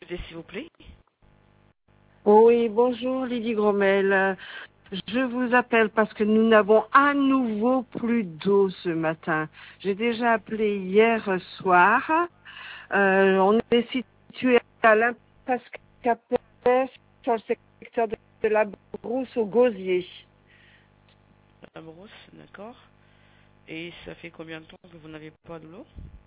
aider, s'il vous plaît? Oui, bonjour Lydie Gromel. Je vous appelle parce que nous n'avons à nouveau plus d'eau ce matin. J'ai déjà appelé hier soir. On est situé à l'impasse Capet, sur le secteur de la Brousse au Gosier. La brosse, d'accord. Et ça fait combien de temps que vous n'avez pas de l'eau?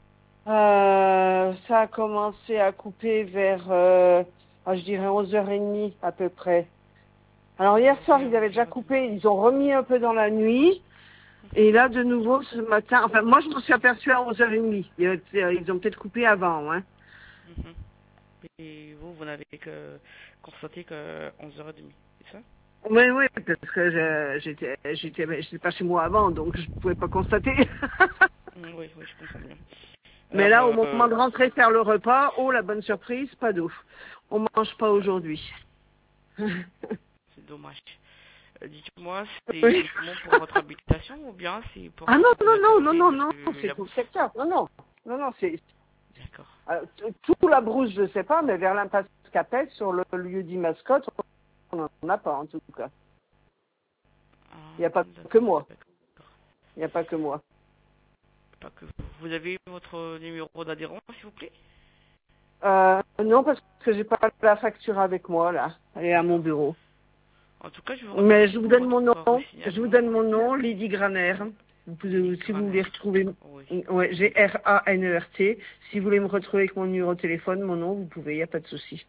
Ça a commencé à couper vers, je dirais 11h30 à peu près. Alors hier soir, ils avaient déjà coupé, ils ont remis un peu dans la nuit. Et là, de nouveau, ce matin, enfin, moi, je m'en suis aperçue à 11h30. Ils ont peut-être coupé avant, hein. Mhm. Et vous n'avez que constaté que 11h30, c'est ça? Oui, oui, parce que j'étais pas chez moi avant, donc je pouvais pas constater. Oui, oui, je comprends bien. Mais là, au Alors, moment de rentrer faire le repas, oh, la bonne surprise, pas d'eau. On mange pas aujourd'hui. c'est dommage. Dites-moi, c'est Oui. uniquement pour votre habitation ou bien c'est pour Ah non, non, la non, non, totalité non, non, de c'est la tout le brousse? secteur. Non, non, non, non, c'est D'accord. tout la brousse, je sais pas, mais vers l'impasse Capet, sur le lieu dit mascotte, on n'en a pas en tout cas. Ah, Il n'y a pas que d'accord, moi. d'accord. Il n'y a pas que moi. Pas que vous avez votre numéro d'adhérent, s'il vous plaît? Non, parce que j'ai pas la facture avec moi là. Elle est à mon D'accord. bureau. En tout cas, je vous Mais remercie je vous pour donne votre mon nom. Je vous re-signalement. donne mon nom, Lydie Graner. Lydie Si vous voulez Graner. retrouver, Oui. ouais, G-R-A-N-E-R-T. Si vous voulez me retrouver avec mon numéro de téléphone, mon nom, vous pouvez, il n'y a pas de souci.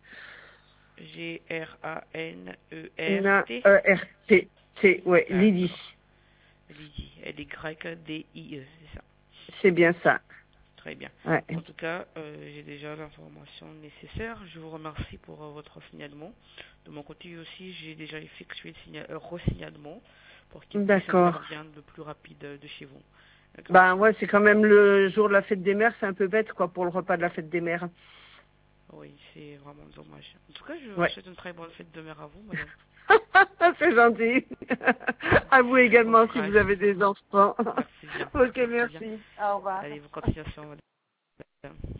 Graner. E-R-T. Ouais, Lydie. D'accord. Lydie. L-Y-D-I-E, c'est ça. C'est bien ça. Très bien. Ouais. En tout cas, j'ai déjà l'information nécessaire. Je vous remercie pour votre signalement. De mon côté aussi, j'ai déjà effectué le re-signalement pour qu'il puisse D'accord. intervenir le plus rapide de chez vous. D'accord? Ben ouais, c'est quand même le jour de la fête des mères, c'est un peu bête quoi pour le repas de la fête des mères. Oui, c'est vraiment dommage. En tout cas, je vous Ouais. souhaite une très bonne fête de mère à vous, madame. C'est gentil. À vous Bon également si courage. vous avez des enfants. Merci bien. Ok, Merci bien. merci. Au revoir. Allez, bonne continuation, madame.